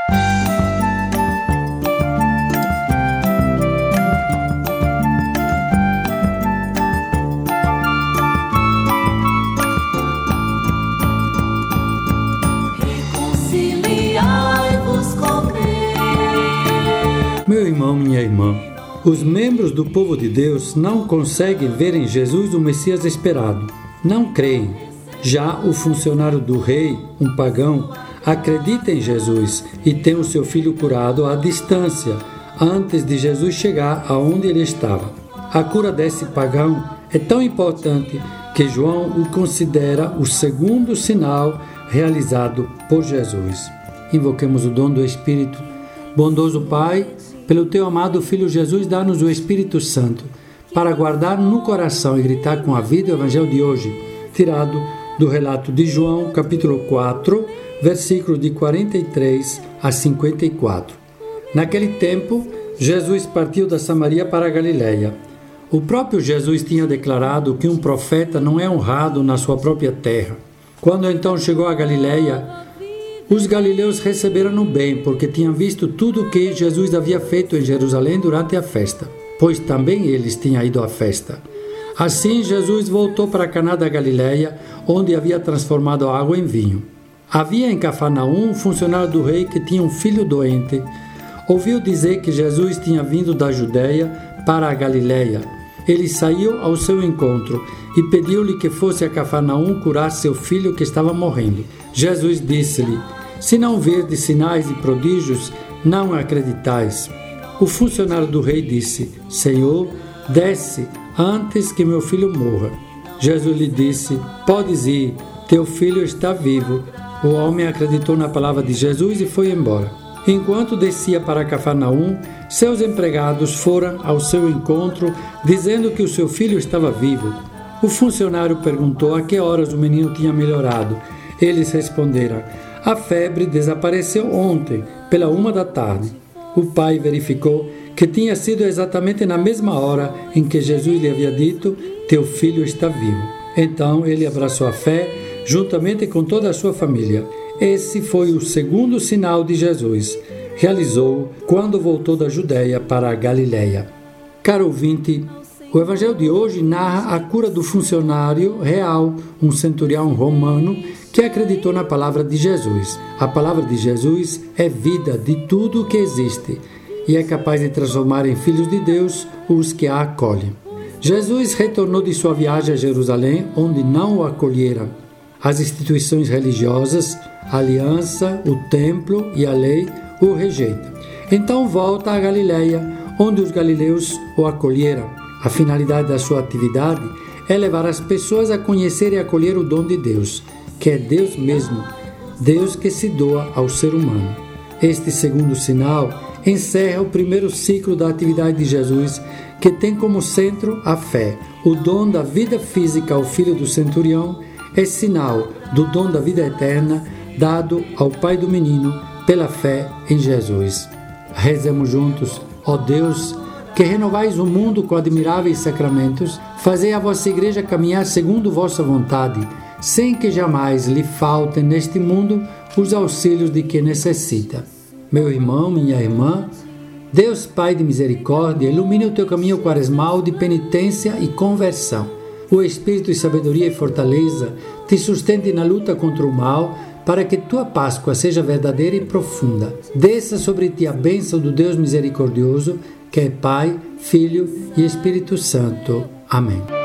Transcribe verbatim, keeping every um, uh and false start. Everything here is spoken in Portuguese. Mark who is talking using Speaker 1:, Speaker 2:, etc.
Speaker 1: Meu irmão, minha irmã, os membros do povo de Deus não conseguem ver em Jesus o Messias esperado. Não creem. Já o funcionário do rei, um pagão, acredita em Jesus e tem o seu filho curado à distância, antes de Jesus chegar aonde ele estava. A cura desse pagão é tão importante que João o considera o segundo sinal realizado por Jesus. Invoquemos o dom do Espírito. Bondoso Pai, pelo Teu amado Filho Jesus, dá-nos o Espírito Santo, para guardar no coração e gritar com a vida o Evangelho de hoje, tirado do relato de João, capítulo quatro, versículos de quarenta e três a cinquenta e quatro. Naquele tempo, Jesus partiu da Samaria para a Galileia. O próprio Jesus tinha declarado que um profeta não é honrado na sua própria terra. Quando então chegou a Galileia, os galileus receberam-no bem, porque tinham visto tudo o que Jesus havia feito em Jerusalém durante a festa, pois também eles tinham ido à festa. Assim, Jesus voltou para Caná da Galileia, onde havia transformado a água em vinho. Havia em Cafarnaum um funcionário do rei que tinha um filho doente. Ouviu dizer que Jesus tinha vindo da Judeia para a Galileia. Ele saiu ao seu encontro e pediu-lhe que fosse a Cafarnaum curar seu filho que estava morrendo. Jesus disse-lhe: se não virdes sinais e prodígios, não acreditais. O funcionário do rei disse: Senhor, desce antes que meu filho morra. Jesus lhe disse: podes ir, teu filho está vivo. O homem acreditou na palavra de Jesus e foi embora. Enquanto descia para Cafarnaum, seus empregados foram ao seu encontro, dizendo que o seu filho estava vivo. O funcionário perguntou a que horas o menino tinha melhorado. Eles responderam: a febre desapareceu ontem, pela uma da tarde. O pai verificou que tinha sido exatamente na mesma hora em que Jesus lhe havia dito: teu filho está vivo. Então ele abraçou a fé, juntamente com toda a sua família. Esse foi o segundo sinal de Jesus. Realizou quando voltou da Judeia para a Galileia. Caro ouvinte, o Evangelho de hoje narra a cura do funcionário real, um centurião romano, que acreditou na palavra de Jesus. A palavra de Jesus é vida de tudo o que existe e é capaz de transformar em filhos de Deus os que a acolhem. Jesus retornou de sua viagem a Jerusalém, onde não o acolheram. As instituições religiosas, a aliança, o templo e a lei o rejeitam. Então volta a Galileia, onde os galileus o acolheram. A finalidade da sua atividade é levar as pessoas a conhecer e acolher o dom de Deus, que é Deus mesmo, Deus que se doa ao ser humano. Este segundo sinal encerra o primeiro ciclo da atividade de Jesus, que tem como centro a fé. O dom da vida física ao filho do centurião é sinal do dom da vida eterna dado ao pai do menino pela fé em Jesus. Rezemos juntos: ó Deus, que renovais o mundo com admiráveis sacramentos, fazei a vossa igreja caminhar segundo vossa vontade, sem que jamais lhe faltem neste mundo os auxílios de que necessita. Meu irmão, minha irmã, Deus Pai de misericórdia, ilumine o teu caminho quaresmal de penitência e conversão. O Espírito de sabedoria e fortaleza te sustente na luta contra o mal, para que tua Páscoa seja verdadeira e profunda. Desça sobre ti a bênção do Deus misericordioso, que é Pai, Filho e Espírito Santo. Amém.